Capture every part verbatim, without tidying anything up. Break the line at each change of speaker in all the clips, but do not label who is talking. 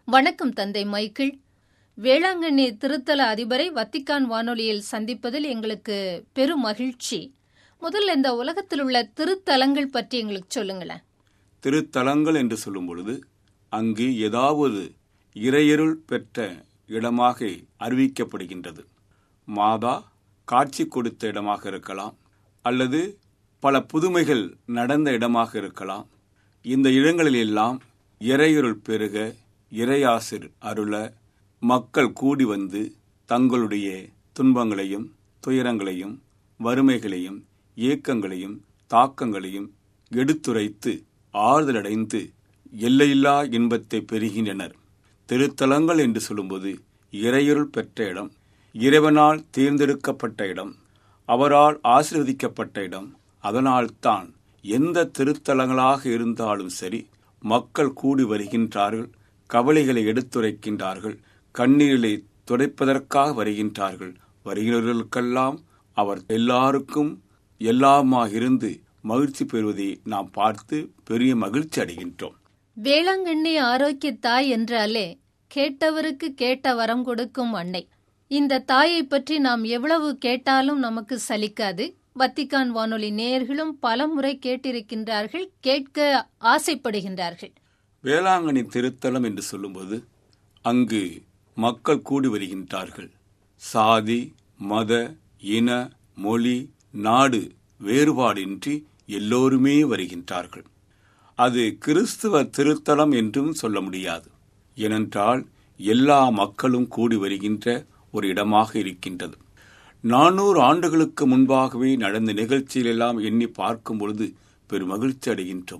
வணக்கம் தந்தை மைக்கேல். வேளாங்கண்ணி திருத்தல அதிபரை வத்திக்கான் வானொலியில் சந்திப்பதில் எங்களுக்கு பெரும் மகிழ்ச்சி. முதல்ல இந்த உலகத்தில் உள்ள திருத்தலங்கள் பற்றி எங்களுக்கு சொல்லுங்களேன்.
திருத்தலங்கள் என்று சொல்லும் பொழுது அங்கு ஏதாவது இறையருள் பெற்ற இடமாக அறிவிக்கப்படுகின்றது. மாதா காட்சி கொடுத்த இடமாக இருக்கலாம், அல்லது பல புதுமைகள் நடந்த இடமாக இருக்கலாம். இந்த இடங்களிலெல்லாம் இறையருள் பெருக, இறையாசிர் அருள மக்கள் கூடி வந்து தங்களுடைய துன்பங்களையும் துயரங்களையும் வறுமைகளையும் ஏக்கங்களையும் தாக்கங்களையும் எடுத்துரைத்து ஆறுதலடைந்து எல்லையில்லா இன்பத்தை பெறுகின்றனர். திருத்தலங்கள் என்று சொல்லும்போது இறையருள் பெற்ற இடம், இறைவனால் தேர்ந்தெடுக்கப்பட்ட இடம், அவரால் ஆசீர்வதிக்கப்பட்ட இடம். அதனால்தான் எந்த திருத்தலங்களாக இருந்தாலும் சரி, மக்கள் கூடி வருகின்றார்கள், கவலைகளை எடுத்துரைக்கின்றார்கள், கண்ணீரை துடைப்பதற்காக வருகின்றார்கள். வருகிறவர்களுக்கெல்லாம் அவர் எல்லாருக்கும் எல்லாமாக இருந்து மகிழ்ச்சி பெறுவதை நாம் பார்த்து பெரிய மகிழ்ச்சி அடைகின்றோம்.
வேளாங்கண்ணி ஆரோக்கிய தாய் என்றாலே கேட்டவருக்கு கேட்ட வரம் கொடுக்கும் அன்னை. இந்த தாயை பற்றி நாம் எவ்வளவு கேட்டாலும் நமக்கு சலிக்காது. வத்திக்கான் வானொலி நேயர்களும் பல முறை கேட்டிருக்கின்றார்கள், கேட்க ஆசைப்படுகின்றார்கள்.
வேளாங்கண்ணி திருத்தலம் என்று சொல்லும்போது அங்கு மக்கள் கூடி வருகின்றார்கள். சாதி, மத, இன, மொழி, நாடு வேறுபாடின்றி எல்லோருமே வருகின்றார்கள். அது கிறிஸ்துவ திருத்தலம் என்றும் சொல்ல முடியாது. ஏனென்றால் எல்லா மக்களும் கூடி வருகின்ற ஒரு இடமாக இருக்கின்றது. நானூறு ஆண்டுகளுக்கு முன்பாகவே நடந்த நிகழ்ச்சிகளெல்லாம் எண்ணி பார்க்கும் பொழுது பெரும் மகிழ்ச்சி அடைகின்றோம்.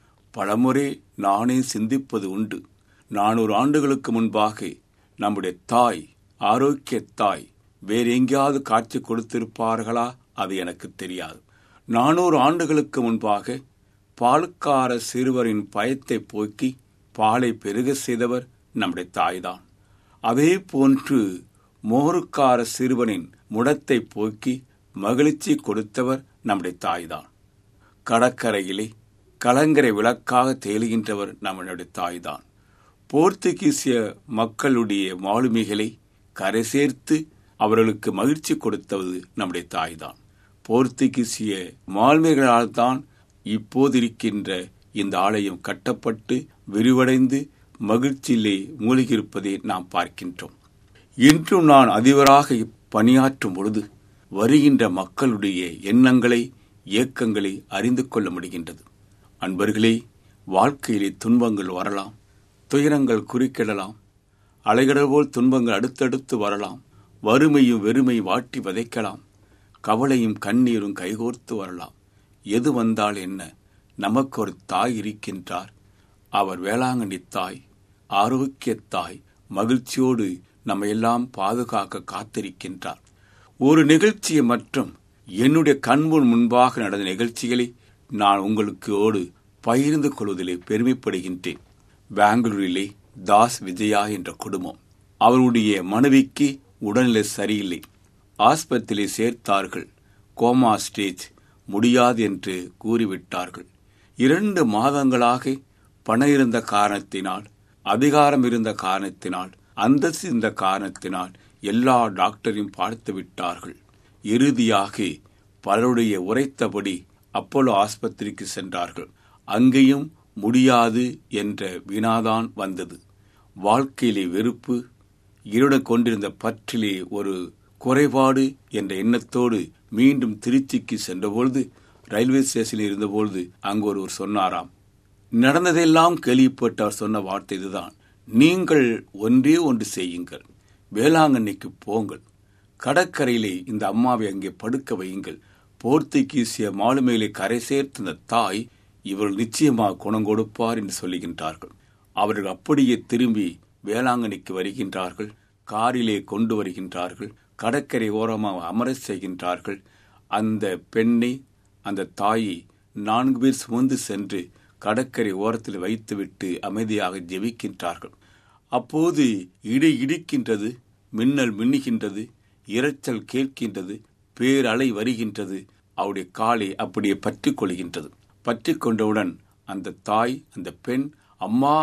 பலமுறை நானே சிந்திப்பது உண்டு. நானூறு ஆண்டுகளுக்கு முன்பாக நம்முடைய தாய், ஆரோக்கிய தாய், வேறு எங்கேயாவது காட்சி கொடுத்திருப்பார்களா? அது எனக்கு தெரியாது. நானூறு ஆண்டுகளுக்கு முன்பாக பாலுக்கார சிறுவரின் பயத்தை போக்கி பாலை பெருக செய்தவர் நம்முடைய தாய்தான். அதே போன்று மோருக்கார சிறுவனின் முடத்தை போக்கி மகிழ்ச்சி கொடுத்தவர் நம்முடைய தாய்தான். கடற்கரையிலே கலங்கரை விளக்காக தேலுகின்றவர் நம்முடைய தாய்தான். போர்த்துகீசிய மக்களுடைய மாலுமிகளை கரை சேர்த்து அவர்களுக்கு மகிழ்ச்சி கொடுத்தது நம்முடைய தாய்தான். போர்த்துகீசிய மாலுமிகளால் தான் இப்போதிருக்கின்ற இந்த ஆலயம் கட்டப்பட்டு விரிவடைந்து மகிழ்ச்சியிலே மூழ்கியிருப்பதை நாம் பார்க்கின்றோம். இன்றும் நான் அதிபராக பணியாற்றும் பொழுது வருகின்ற மக்களுடைய எண்ணங்களை, ஏக்கங்களை அறிந்து கொள்ள முடிகின்றது. அன்பர்களே, வாழ்க்கையிலே துன்பங்கள் வரலாம், துயரங்கள் குறுக்கிடலாம், அலைகடல் போல் துன்பங்கள் அடுத்தடுத்து வரலாம், வறுமையும் வெறுமை வாட்டி வதைக்கலாம், கவலையும் கண்ணீரும் கைகோர்த்து வரலாம். எது வந்தால் என்ன, நமக்கு ஒரு தாய் இருக்கின்றார். அவர் வேளாங்கண்ணி தாய், ஆரோக்கிய தாய், மகிழ்ச்சியோடு நம்ம எல்லாம் பாதுகாக்க காத்திருக்கின்றார். ஒரு நிகழ்ச்சியை மற்றும் என்னுடைய கண்முன் முன்பாக நடந்த நிகழ்ச்சிகளை நான் உங்களுக்கோடு பகிர்ந்து கொள்வதிலே பெருமைப்படுகின்றேன். பெங்களூரிலே தாஸ் விஜயா என்ற குடும்பம், அவருடைய மனைவிக்கு உடல்நிலை சரியில்லை. ஆஸ்பத்திரியை சேர்த்தார்கள். கோமா ஸ்டேஜ், முடியாது என்று கூறிவிட்டார்கள். இரண்டு மாதங்களாக பணம் இருந்த காரணத்தினால், அதிகாரம் இருந்த காரணத்தினால், அந்தஸ்து இருந்த காரணத்தினால் எல்லா டாக்டரையும் பார்த்து விட்டார்கள். இறுதியாக பலருடைய உரைத்தபடி அப்போலோ ஆஸ்பத்திரிக்கு சென்றார்கள். அங்கேயும் முடியாது என்ற வினாதான் வந்தது. வாழ்க்கையிலே வெறுப்பு, இருடன் கொண்டிருந்த பற்றிலே ஒரு குறைபாடு என்ற எண்ணத்தோடு மீண்டும் திருச்சிக்கு சென்றபொழுது, ரயில்வே ஸ்டேஷனில் இருந்தபொழுது அங்கு ஒருவர் சொன்னாராம். நடந்ததெல்லாம் கேள்விப்பட்டு அவர் சொன்ன வார்த்தை இதுதான்: நீங்கள் ஒன்றே ஒன்று செய்யுங்கள், வேளாங்கண்ணிக்கு போங்கள், கடற்கரையிலே இந்த அம்மாவை அங்கே படுக்க வையுங்கள். போர்த்துகீசிய மாலுமிகளை கரை சேர்த்த தாய் இவர்கள் நிச்சயமாக குணம் கொடுப்பார் என்று சொல்லுகின்றார்கள். அவர்கள் அப்படியே திரும்பி வேளாங்கண்ணிக்கு வருகின்றார்கள். காரிலே கொண்டு வருகின்றார்கள். கடற்கரை ஓரமாக அமர செய்கின்றார்கள். அந்த பெண்ணை, அந்த தாயை நான்கு பேர் சுமந்து சென்று கடற்கரை ஓரத்தில் வைத்துவிட்டு அமைதியாக ஜெபிக்கின்றார்கள். அப்போது இடி இடிக்கின்றது, மின்னல் மின்னுகின்றது, இரைச்சல் கேட்கின்றது, பேரலை வருகின்றது. அவருடைய காலை அப்படியே பற்றி கொள்கின்றது. பற்றி கொண்டவுடன் அந்த தாய், அந்த பெண், அம்மா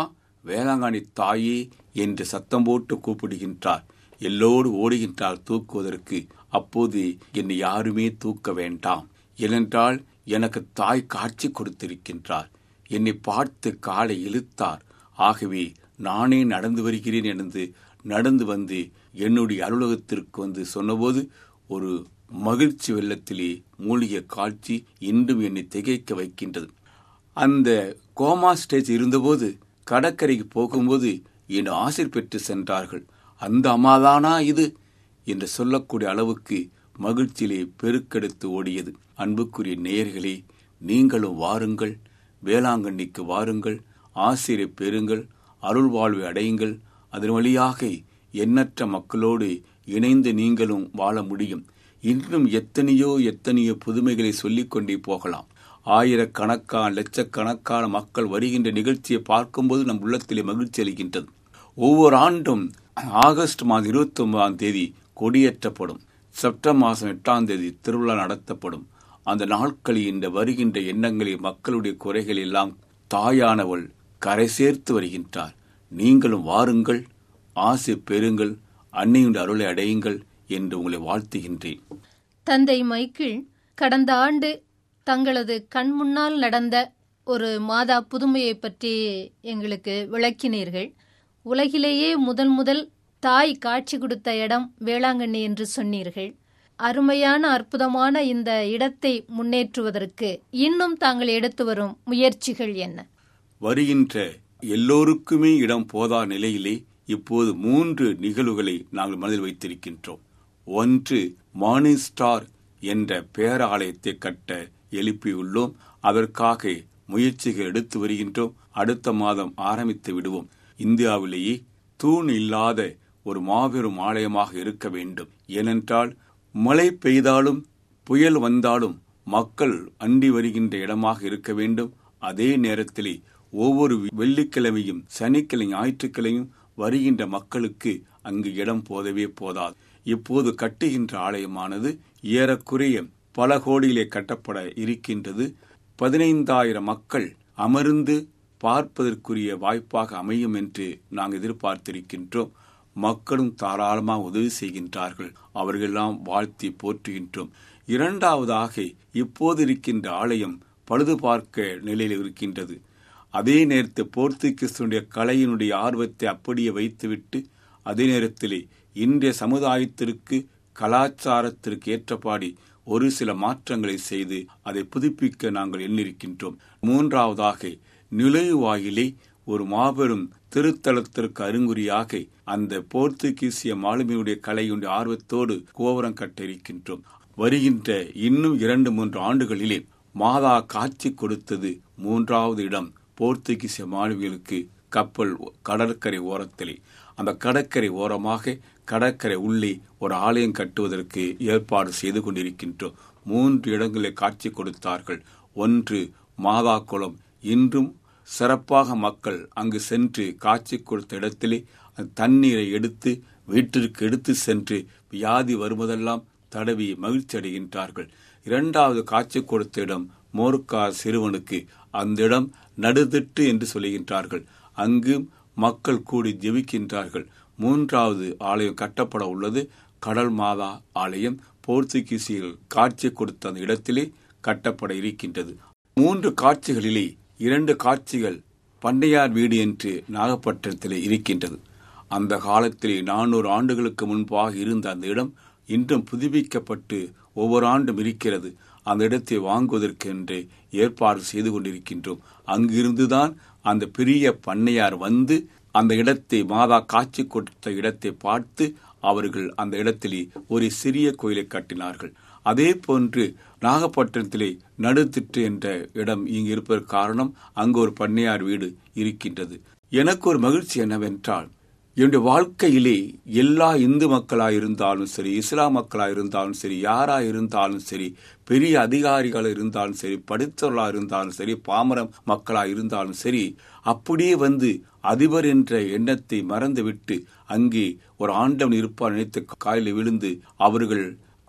வேளாங்கண்ணி தாயே என்று சத்தம் போட்டு கூப்பிடுகின்றார். எல்லோடு ஓடுகின்றார் தூக்குவதற்கு. அப்போது என்னை யாருமே தூக்க வேண்டாம், ஏனென்றால் எனக்கு தாய் காட்சி கொடுத்திருக்கின்றார். என்னை பார்த்து காலை இழுத்தார். ஆகவே நானே நடந்து வருகிறேன் என்று நடந்து வந்து என்னுடைய அலுவலகத்திற்கு வந்து சொன்னபோது ஒரு மகிழ்ச்சி வெள்ளத்திலே மூழ்கிய காட்சி இன்றும் என்னை திகைக்க வைக்கின்றது. அந்த கோமா ஸ்டேஜ் இருந்தபோது கடற்கரைக்கு போகும்போது என் ஆசிர் பெற்று சென்றார்கள். அந்த அம்மாதானா இது என்று சொல்லக்கூடிய அளவுக்கு மகிழ்ச்சியிலே பெருக்கெடுத்து ஓடியது. அன்புக்குரிய நேயர்களே, நீங்களும் வாருங்கள், வேளாங்கண்ணிக்கு வாருங்கள், ஆசிரை பெறுங்கள், அருள் வாழ்வை அடையுங்கள். அதன் வழியாக எண்ணற்ற மக்களோடு இணைந்து நீங்களும் வாழ முடியும். இன்னும் எத்தனையோ எத்தனையோ புதுமைகளை சொல்லிக்கொண்டே போகலாம். ஆயிரக்கணக்கான லட்சக்கணக்கான மக்கள் வருகின்ற நிகழ்ச்சியை பார்க்கும்போது நம் உள்ளத்திலே மகிழ்ச்சி அளிக்கின்றது. ஒவ்வொரு ஆண்டும் ஆகஸ்ட் மாதம் இருபத்தி ஒன்பதாம் தேதி கொடியேற்றப்படும். செப்டம்பர் மாதம் எட்டாம் தேதி திருவிழா நடத்தப்படும். அந்த நாட்களில் இந்த வருகின்ற எண்ணங்களில் மக்களுடைய குறைகள் எல்லாம் தாயானவள் கரை சேர்த்து வருகின்றார். நீங்களும் வாருங்கள், ஆசை பெறுங்கள், அன்னையுடைய அருளை அடையுங்கள் என்று உங்களை வாழ்த்துகின்றேன்.
தந்தை மைக்கேல் கடந்த ஆண்டு தங்களது கண் முன்னால் நடந்த ஒரு மாதா புதுமையை பற்றி எங்களுக்கு விளக்கினீர்கள். உலகிலேயே முதல் முதல் தாய் காட்சி கொடுத்த இடம் வேளாங்கண்ணி என்று சொன்னீர்கள். அருமையான அற்புதமான இந்த இடத்தை முன்னேற்றுவதற்கு இன்னும் தாங்கள் எடுத்து வரும் முயற்சிகள் என்ன?
வருகின்ற எல்லோருக்குமே இடம் போதா நிலையிலே இப்போது மூன்று நிகழ்வுகளை நாங்கள் மனதில் வைத்திருக்கின்றோம். ஒன்று, மார்னிங் ஸ்டார் என்ற பேராலயத்தை கட்ட எழுப்பியுள்ளோம். அதற்காக முயற்சிகள் எடுத்து வருகின்றோம். அடுத்த மாதம் ஆரம்பித்து விடுவோம். இந்தியாவிலேயே தூண் இல்லாத ஒரு மாபெரும் ஆலயமாக இருக்க வேண்டும். ஏனென்றால் மழை பெய்தாலும் புயல் வந்தாலும் மக்கள் அண்டி வருகின்ற இடமாக இருக்க வேண்டும். அதே நேரத்திலே ஒவ்வொரு வெள்ளிக்கிழமையும் சனிக்கிழமை ஞாயிற்றுக்கிழமையும் வருகின்ற மக்களுக்கு அங்கு இடம் போதவே போதாது. இப்போது கட்டுகின்ற ஆலயமானது ஏறக்குறைய பல கோடியிலே கட்டப்பட இருக்கின்றது. பதினைந்தாயிரம் மக்கள் அமர்ந்து பார்ப்பதற்குரிய வாய்ப்பாக அமையும் என்று நாங்கள் எதிர்பார்த்திருக்கின்றோம். மக்களும் தாராளமாக உதவி செய்கின்றார்கள். அவர்களெல்லாம் வாழ்த்தி போற்றுகின்றோம். இரண்டாவதாக, இப்போது இருக்கின்ற ஆலயம் பழுது பார்க்க நிலையில் இருக்கின்றது. அதே நேரத்தில் போர்த்துகீசனுடைய கலையினுடைய ஆர்வத்தை அப்படியே வைத்துவிட்டு அதே நேரத்திலே இன்றைய சமுதாயத்திற்கு கலாச்சாரத்திற்கு ஏற்றபாடி ஒரு சில மாற்றங்களை செய்து அதை புதுப்பிக்க நாங்கள் எண்ணிருக்கின்றோம். மூன்றாவதாக, நுழைவாயிலே ஒரு மாபெரும் திருத்தலத்திற்கு அருங்குறியாக அந்த போர்த்துகீசிய மாலுமியுடைய கலையுடைய ஆர்வத்தோடு கோபுரம் கட்ட இருக்கின்றோம். வருகின்ற இன்னும் இரண்டு மூன்று ஆண்டுகளிலே மாதா காட்சி கொடுத்தது மூன்றாவது இடம் போர்த்துகீசிய மாலுமிகளுக்கு கப்பல் கடற்கரை ஓரத்திலே. அந்த கடற்கரை ஓரமாக கடற்கரை உள்ளே ஒரு ஆலயம் கட்டுவதற்கு ஏற்பாடு செய்து கொண்டிருக்கின்றோம். மூன்று இடங்களில் காட்சி கொடுத்தார்கள். ஒன்று மாதா குளம். இன்றும் சிறப்பாக மக்கள் அங்கு சென்று காட்சி கொடுத்த இடத்திலே தண்ணீரை எடுத்து வீட்டிற்கு எடுத்து சென்று வியாதி வருவதெல்லாம் தடவி மகிழ்ச்சி அடைகின்றார்கள். இரண்டாவது காட்சி கொடுத்த இடம் மோர்க்கா சிறுவனுக்கு. அந்த இடம் நடுதிட்டு என்று சொல்லுகின்றார்கள். அங்கு மக்கள் கூடி ஜெபிக்கின்றார்கள். மூன்றாவது ஆலயம் கட்டப்பட உள்ளது கடல் மாதா ஆலயம். போர்த்துகீசியர்கள் காட்சி கொடுத்த அந்த இடத்திலே கட்டப்பட இருக்கின்றது. மூன்று காட்சிகளிலே இரண்டு காட்சிகள் பண்ணையார் வீடு என்று நாகப்பட்டினத்திலே இருக்கின்றது. அந்த காலத்திலே நானூறு ஆண்டுகளுக்கு முன்பாக இருந்த அந்த இடம் இன்றும் புதுப்பிக்கப்பட்டு ஒவ்வொரு ஆண்டும் இருக்கிறது. அந்த இடத்தை வாங்குவதற்கென்று ஏற்பாடு செய்து கொண்டிருக்கின்றோம். அங்கிருந்துதான் அந்த பெரிய பண்ணையார் வந்து அந்த இடத்தை மாதா காட்சி கொடுத்த இடத்தை பார்த்து அவர்கள் அந்த இடத்திலே ஒரு சிறிய கோயிலை கட்டினார்கள். அதே போன்று நாகப்பட்டினத்திலே நடுத்திட்டு என்ற இடம் இங்கு இருப்பதற்கு காரணம் அங்கு ஒரு பண்ணையார் வீடு இருக்கின்றது. எனக்கு ஒரு மகிழ்ச்சி என்னவென்றால், என்னுடைய வாழ்க்கையிலே எல்லா இந்து மக்களாயிருந்தாலும் சரி, இஸ்லாம் மக்களாயிருந்தாலும் சரி, யாராயிருந்தாலும் சரி, பெரிய அதிகாரிகள் இருந்தாலும் சரி, படித்தவர்களாக இருந்தாலும் சரி, பாமர மக்களாக இருந்தாலும் சரி, அப்படியே வந்து அதிபர் என்ற எண்ணத்தை மறந்துவிட்டு அங்கே ஒரு ஆண்டவன் இருப்பார் நினைத்து காலில் விழுந்து அவர்கள்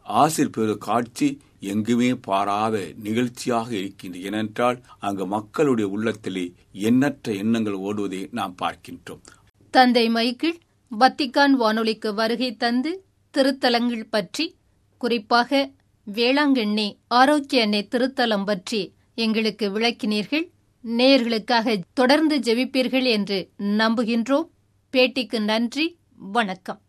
ஆசிர் பெறும் காட்சி எங்குமே பாராத நிகழ்ச்சியாக இருக்கின்றது. ஏனென்றால் அங்கு மக்களுடைய உள்ளத்திலே எண்ணற்ற எண்ணங்கள் ஓடுவதை நாம் பார்க்கின்றோம்.
தந்தை மைக்கேல் வத்திக்கான் வானொலிக்கு வருகை தந்து திருத்தலங்கள் பற்றி, குறிப்பாக வேளாங்கண்ணி ஆரோக்கிய அன்னை திருத்தலம் பற்றி எங்களுக்கு விளக்கினீர்கள். நேயர்களுக்காக தொடர்ந்து ஜெபிப்பீர்கள் என்று நம்புகின்றோம். பேட்டிக்கு நன்றி. வணக்கம்.